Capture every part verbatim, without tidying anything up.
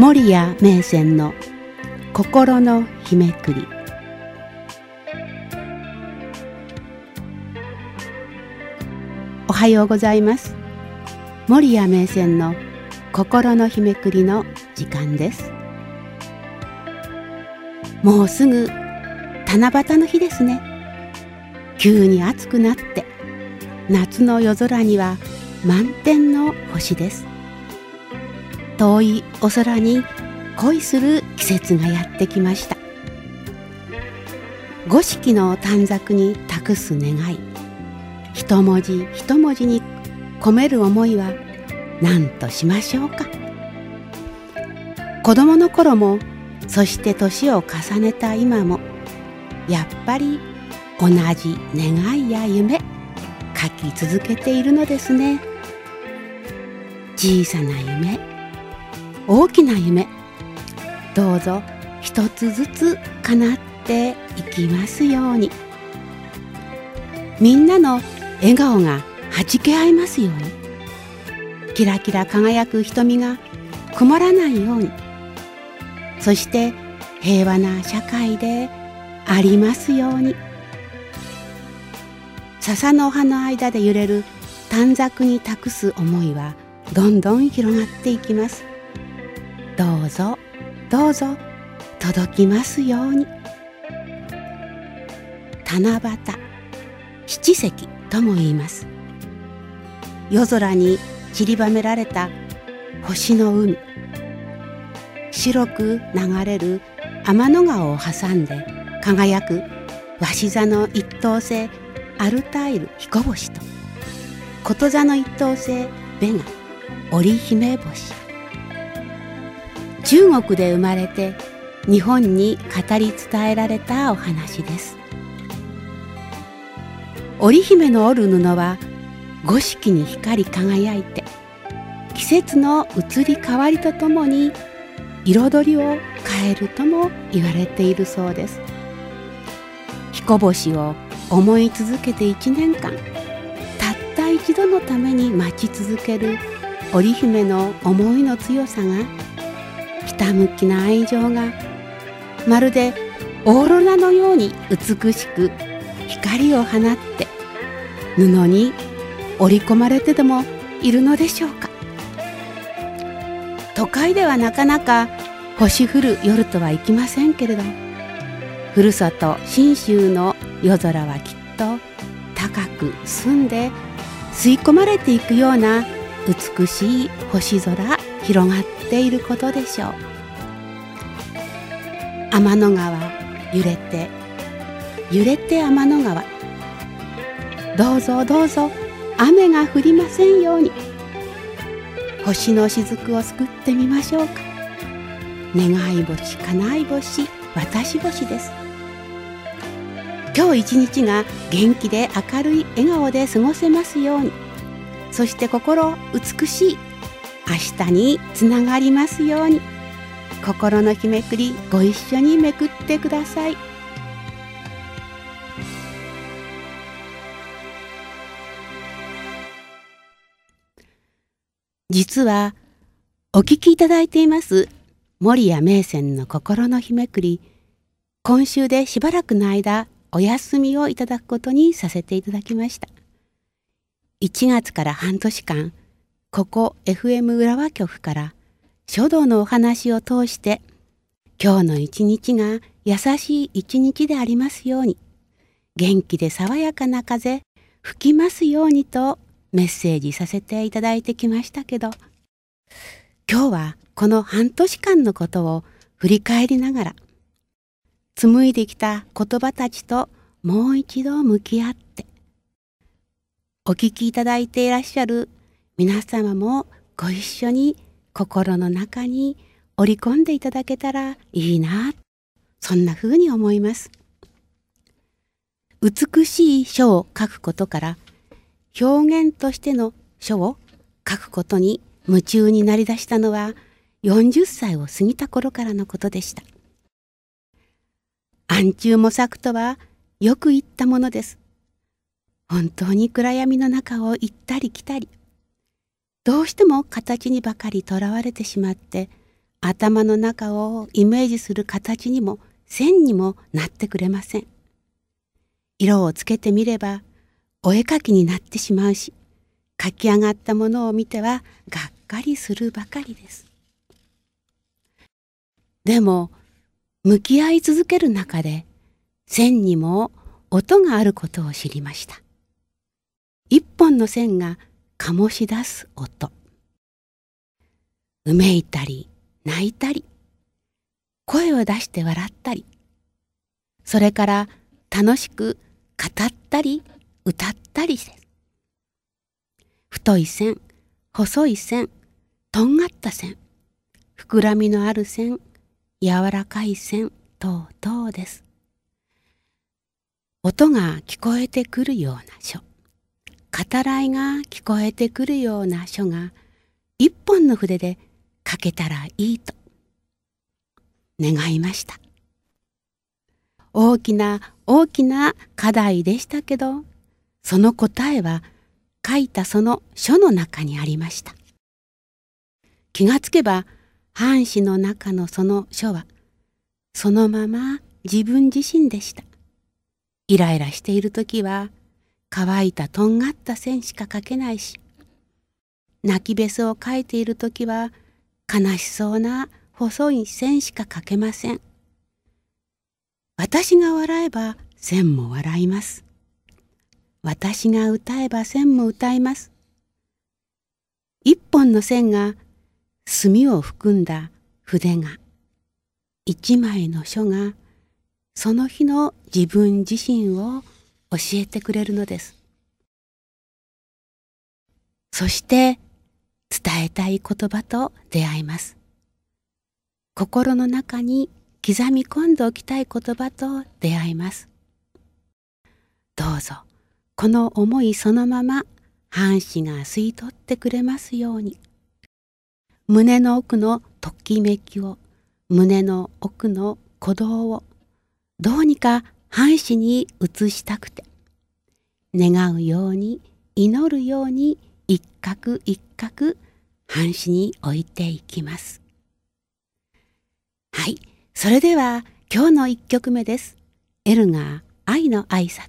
守谷銘仙の心の日めくり。おはようございます。守谷銘仙の心の日めくりの時間です。もうすぐ七夕の日ですね。急に暑くなって夏の夜空には満天の星です。遠いお空に恋する季節がやってきました。五色の短冊に託す願い、一文字一文字に込める思いは何としましょうか。子供の頃も、そして年を重ねた今も、やっぱり同じ願いや夢書き続けているのですね。小さな夢、大きな夢、どうぞ一つずつ叶っていきますように。みんなの笑顔がはじけ合いますように。キラキラ輝く瞳が曇らないように。そして平和な社会でありますように。笹の葉の間で揺れる短冊に託す思いはどんどん広がっていきます。どうぞどうぞ届きますように。七夕、七石とも言います。夜空に散りばめられた星の海、白く流れる天の川を挟んで輝く鷲座の一等星アルタイル彦星と、こと座の一等星ベガ織姫星。中国で生まれて日本に語り伝えられたお話です。織姫の織る布は五色に光り輝いて、季節の移り変わりとともに彩りを変えるとも言われているそうです。彦星を思い続けて一年間、たった一度のために待ち続ける織姫の思いの強さが、ひたむきな愛情がまるでオーロラのように美しく光を放って布に織り込まれてでもいるのでしょうか。都会ではなかなか星降る夜とはいきませんけれど、ふるさと信州の夜空はきっと高く澄んで吸い込まれていくような美しい星空広がっていることでしょう。天の川揺れて揺れて天の川、どうぞどうぞ雨が降りませんように。星の雫をすくってみましょうか。願い星、叶い星、私星です。今日一日が元気で明るい笑顔で過ごせますように。そして心美しい明日につながりますように。心の日めくり、ご一緒にめくってください。実はお聞きいただいています守谷銘仙の心の日めくり、今週でしばらくの間お休みをいただくことにさせていただきました。いちがつから半年間、ここ エフエム 浦和局から書道のお話を通して、今日の一日が優しい一日でありますように、元気で爽やかな風吹きますようにとメッセージさせていただいてきましたけど、今日はこの半年間のことを振り返りながら、紡いできた言葉たちともう一度向き合って、お聞きいただいていらっしゃる皆様もご一緒に心の中に織り込んでいただけたらいいな、そんなふうに思います。美しい書を書くことから表現としての書を書くことに夢中になりだしたのはよんじゅっさいを過ぎた頃からのことでした。暗中模索とはよく言ったものです。本当に暗闇の中を行ったり来たり、どうしても形にばかりとらわれてしまって、 頭の中をイメージする形にも線にもなってくれません。色をつけてみればお絵描きになってしまうし、描き上がったものを見てはがっかりするばかりです。でも向き合い続ける中で線にも音があることを知りました。一本の線が醸し出す音。うめいたり泣いたり、声を出して笑ったり、それから楽しく語ったり歌ったりです。太い線、細い線、とんがった線、膨らみのある線、柔らかい線、等々です。音が聞こえてくるような書、語らいが聞こえてくるような書が一本の筆で書けたらいいと願いました。大きな大きな課題でしたけど、その答えは書いたその書の中にありました。気がつけば半紙の中のその書はそのまま自分自身でした。イライラしているときは乾いたとんがった線しか描けないし、泣きべそを描いているときは悲しそうな細い線しか描けません。私が笑えば線も笑います。私が歌えば線も歌います。一本の線が墨を含んだ筆が、一枚の書がその日の自分自身を教えてくれるのです。そして伝えたい言葉と出会います。心の中に刻み込んでおきたい言葉と出会います。どうぞこの思いそのまま半紙が吸い取ってくれますように。胸の奥のときめきを、胸の奥の鼓動をどうにか半紙に移したくて、願うように祈るように一画一画半紙に置いていきます。はい、それでは今日の一曲目です。エルガー、愛の挨拶。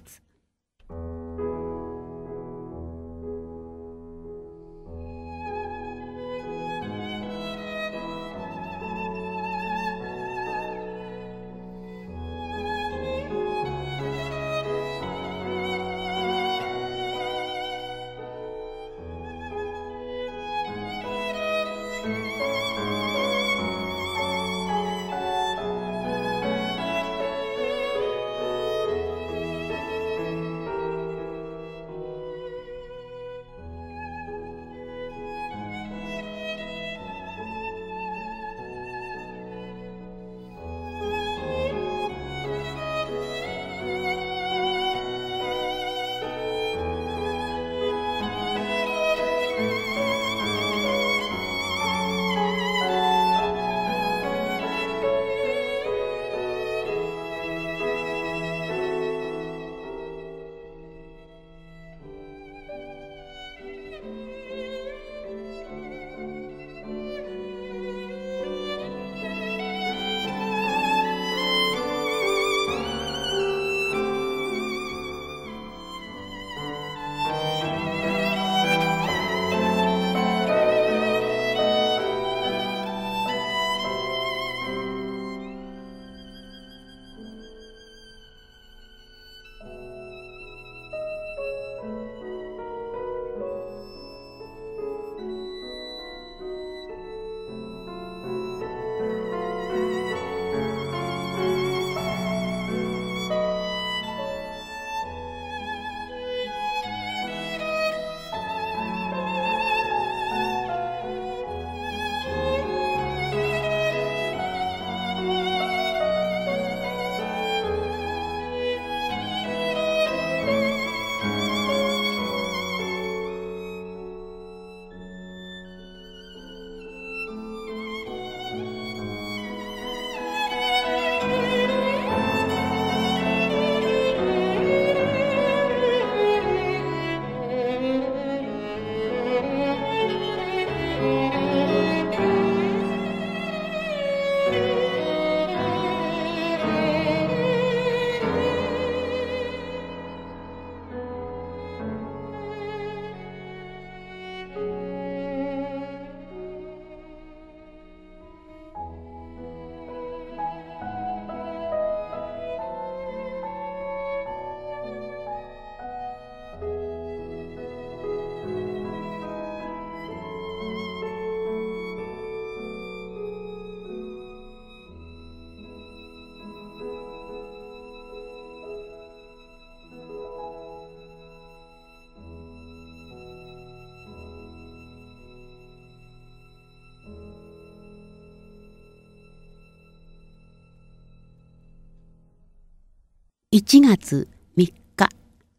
いちがつみっか、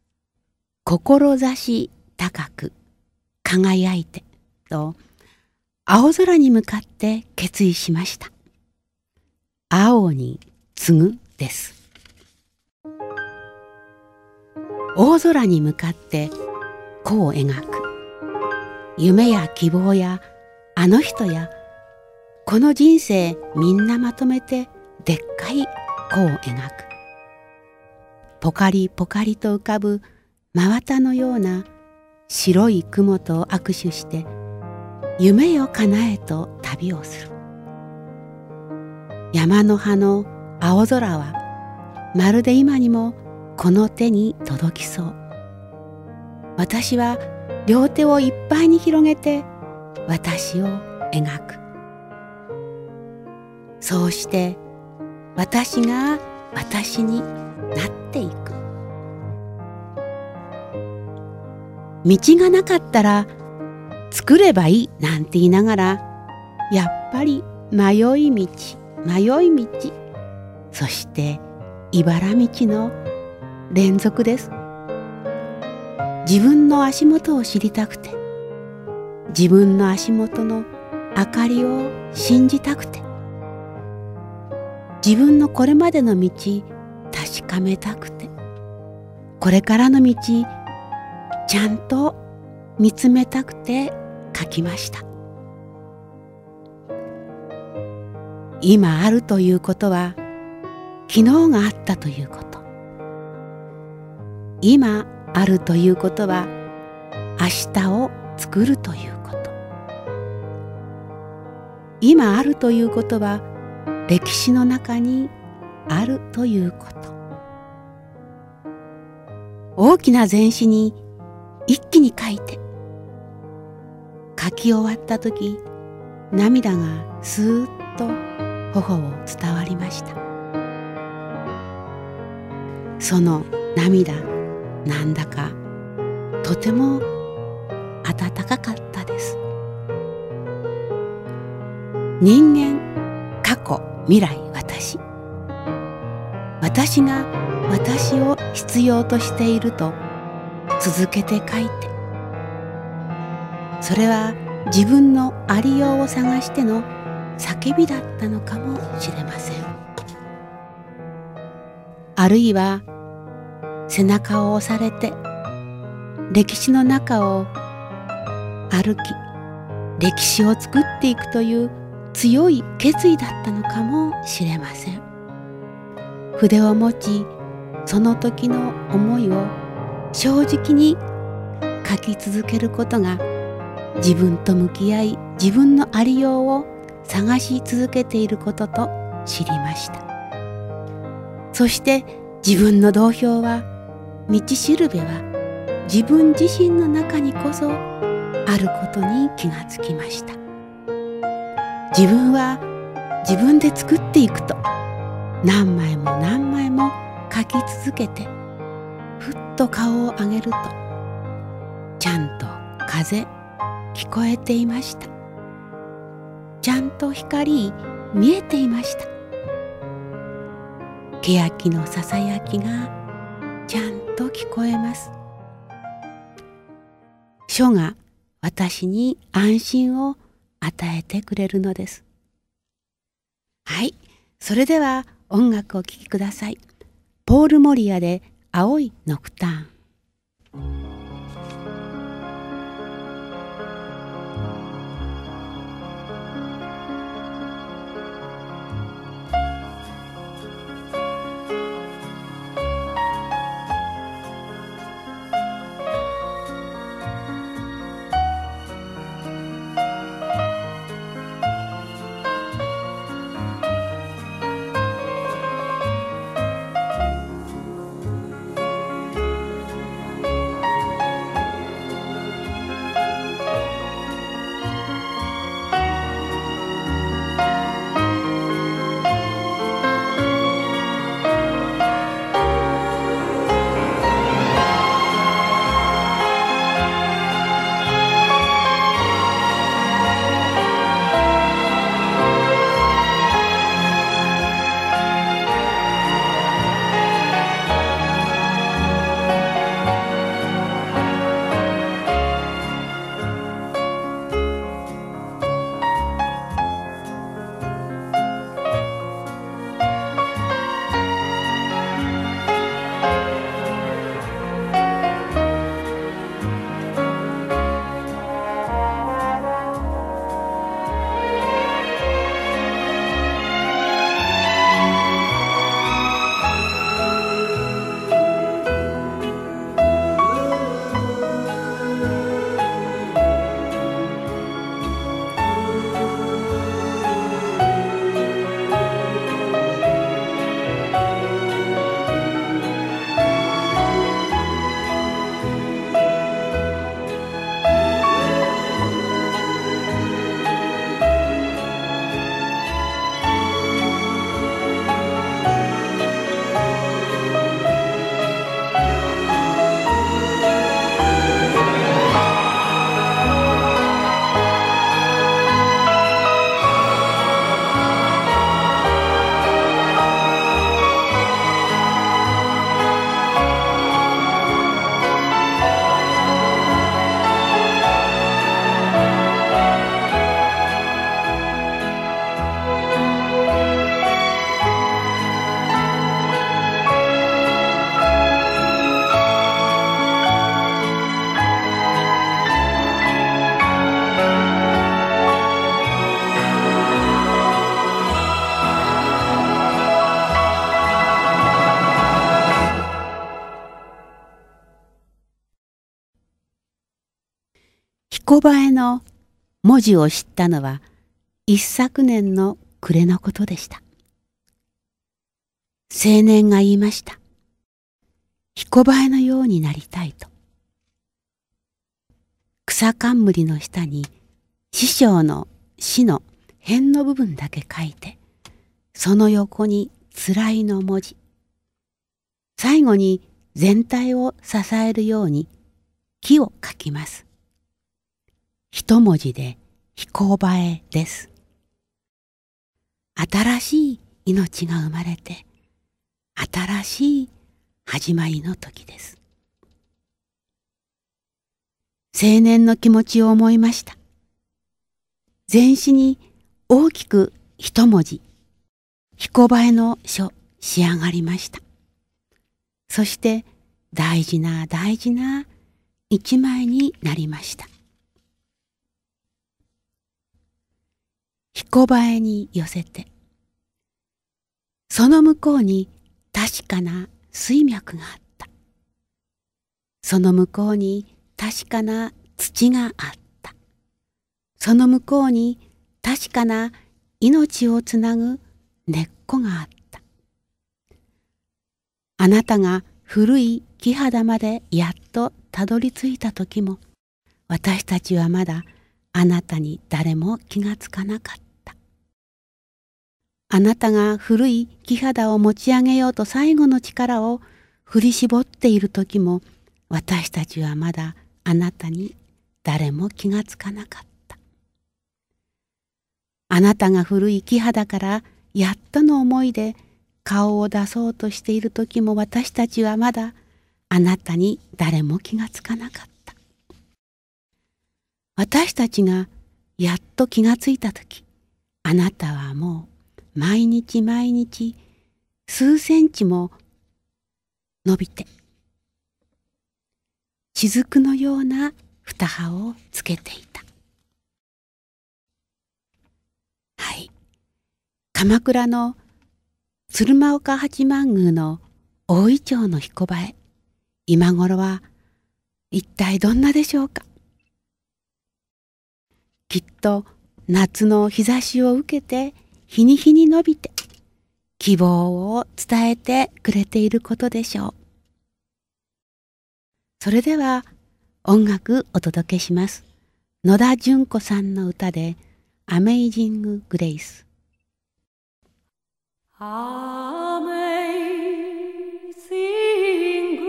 志高く輝いてと青空に向かって決意しました。青に次ぐです。大空に向かって弧を描く。夢や希望やあの人やこの人生みんなまとめてでっかい弧を描く。ポカリポカリと浮かぶ真綿のような白い雲と握手して夢よ叶えと旅をする。山の葉の青空はまるで今にもこの手に届きそう。私は両手をいっぱいに広げて私を描く。そうして私が私になっていく。道がなかったら作ればいいなんて言いながらやっぱり迷い道迷い道そして茨道の連続です。自分の足元を知りたくて自分の足元の明かりを信じたくて自分のこれまでの道確かめたくてこれからの道ちゃんと見つめたくて書きました。今あるということは昨日があったということ。今あるということは明日を作るということ。今あるということは歴史の中にあるということ。大きな全紙に一気に書いて書き終わった時涙がスーッと頬を伝わりました。その涙なんだかとても温かかったです。人間、過去、未来、私。私が私を必要としていると続けて書いて、それは自分のありようを探しての叫びだったのかもしれません。あるいは背中を押されて歴史の中を歩き歴史を作っていくという強い決意だったのかもしれません。筆を持ちその時の思いを正直に書き続けることが自分と向き合い自分のありようを探し続けていることと知りました。そして自分の道標は道しるべは自分自身の中にこそあることに気がつきました。自分は自分で作っていくと何枚も何枚も書き続けてふっと顔を上げるとちゃんと風聞こえていました。ちゃんと光見えていました。欅のささやきがちゃんと聞こえます。書が私に安心を与えてくれるのです。はい、それでは音楽をお聴きください。ポール・モリアで青いノクターン。 彦場絵の文字を知ったのは一昨年の暮れのことでした。青年が言いました。彦場絵のようになりたいと。草冠の下に師匠の師の辺の部分だけ書いて、その横に辛いの文字、最後に全体を支えるように木を書きます。一文字で彦場絵です。新しい命が生まれて、新しい始まりの時です。青年の気持ちを思いました。前詩に大きく一文字、彦場絵の書仕上がりました。そして大事な大事な一枚になりました。彦場絵に寄せて、その向こうに確かな水脈があった。その向こうに確かな土があった。その向こうに確かな命をつなぐ根っこがあった。あなたが古い木肌までやっとたどり着いた時も、私たちはまだあなたに誰も気がつかなかった。あなたが古い木肌を持ち上げようと最後の力を振り絞っている時も、私たちはまだあなたに誰も気がつかなかった。あなたが古い木肌からやっとの思いで顔を出そうとしている時も、私たちはまだあなたに誰も気がつかなかった。私たちがやっと気がついた時、あなたはもう毎日毎日数センチも伸びて、雫のような二葉をつけていた。はい。鎌倉の鶴岡八幡宮の大イチョウの彦場絵、今頃は一体どんなでしょうか。きっと夏の日差しを受けて日に日に伸びて、希望を伝えてくれていることでしょう。それでは音楽お届けします。野田純子さんの歌でアメイジング・グレイス。 Amazing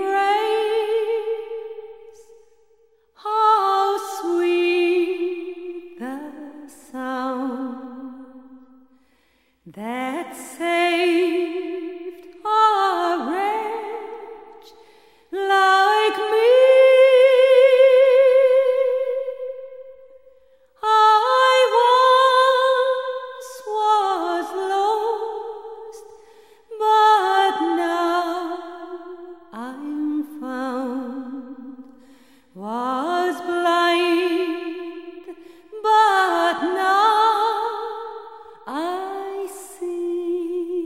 grace, how sweet the sound that saved a wretch like me. I see.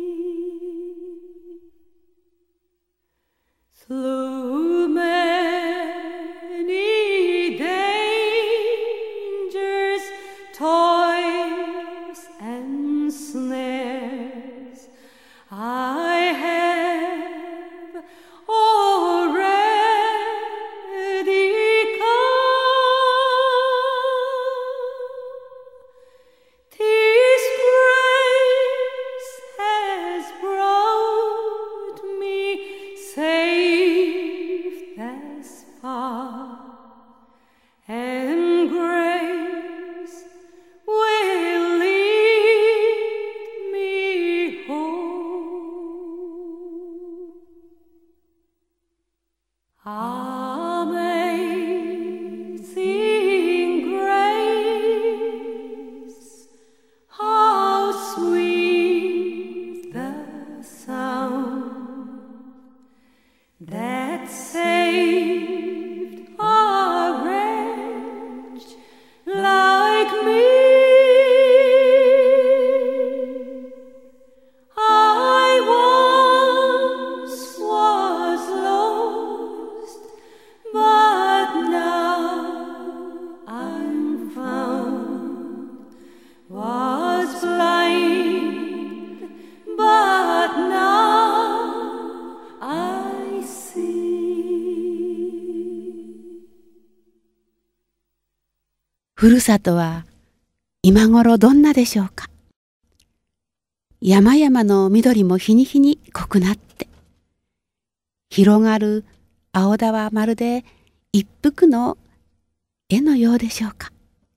ふるさとは今頃どんなでしょうか。山々の緑も日に日に濃くなって、広がる青田はまるで一幅の絵のようでしょうか。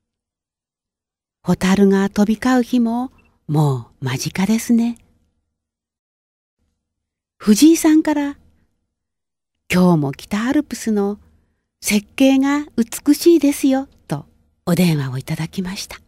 蛍が飛び交う日ももう間近ですね。藤井さんから今日も北アルプスの雪景が美しいですよとお電話をいただきました。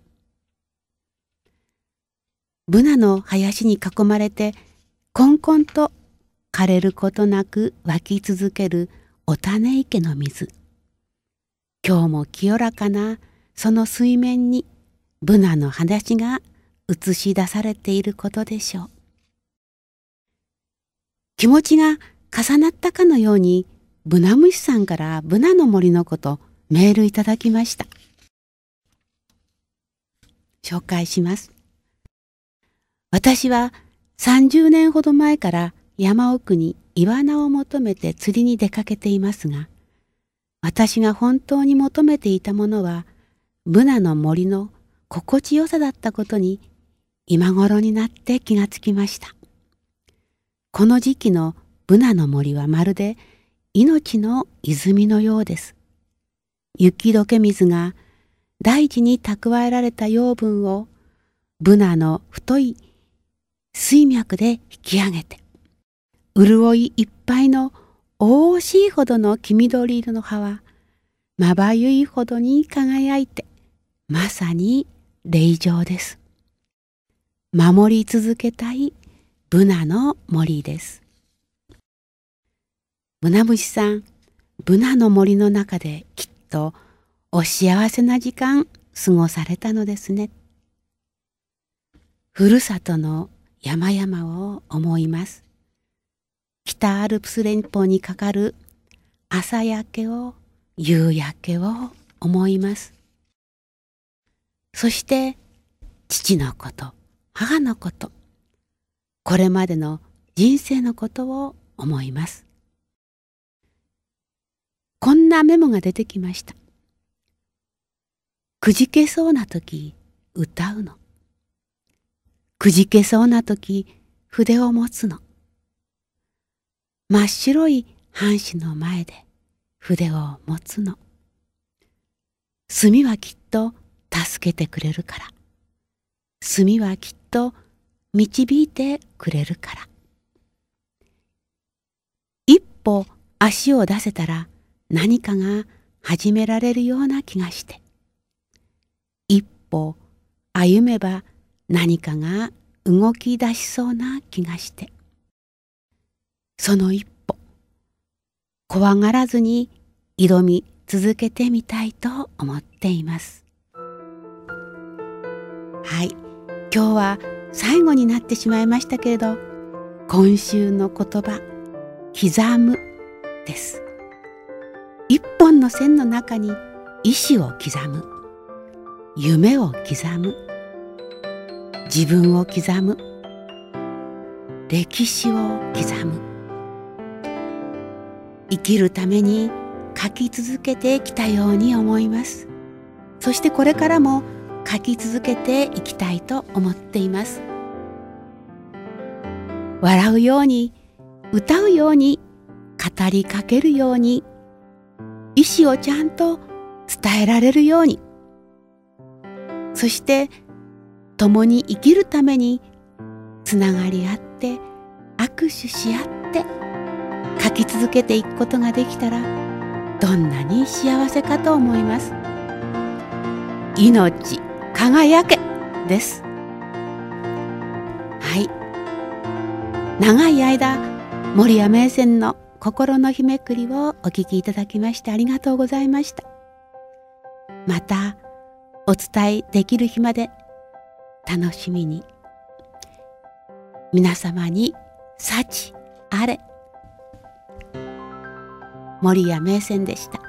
ブナの林に囲まれてこんこんと枯れることなく湧き続けるお種池の水。今日も清らかなその水面にブナの話が映し出されていることでしょう。気持ちが重なったかのようにブナムシさんからブナの森のことメールいただきました。紹介します。私はさんじゅうねんほど前から山奥にイワナを求めて釣りに出かけていますが、私が本当に求めていたものはブナの森の心地よさだったことに今頃になって気がつきました。この時期のブナの森はまるで命の泉のようです。雪解け水が大地に蓄えられた養分をブナの太い水脈で引き上げて、潤いいっぱいの大しいほどの黄緑色の葉はまばゆいほどに輝いて、まさに霊場です。守り続けたいブナの森です。ブナムシさん、ブナの森の中できっとお幸せな時間過ごされたのですね。ふるさとの山々を思います。北アルプス連峰にかかる朝焼けを、夕焼けを思います。そして父のこと、母のこと、これまでの人生のことを思います。こんなメモが出てきました。くじけそうな時歌うの。くじけそうな時筆を持つの。真っ白い半紙の前で筆を持つの。墨はきっと助けてくれるから。墨はきっと導いてくれるから。一歩足を出せたら何かが始められるような気がして。一歩歩めば何かが動き出しそうな気がして。その一歩、怖がらずに挑み続けてみたいと思っています。はい、今日は最後になってしまいましたけれど、今週の言葉、刻むです。一本の線の中に意志を刻む、夢を刻む、自分を刻む、歴史を刻む。生きるために書き続けてきたように思います。そしてこれからも書き続けていきたいと思っています。笑うように、歌うように、語りかけるように、意志をちゃんと伝えられるように、そして共に生きるためにつながり合って握手し合って書き続けていくことができたら、どんなに幸せかと思います。命輝けです。はい、長い間守谷銘仙の心の日めくりをお聞きいただきましてありがとうございました。またお伝えできる日まで楽しみに。皆様に幸あれ。守谷銘仙でした。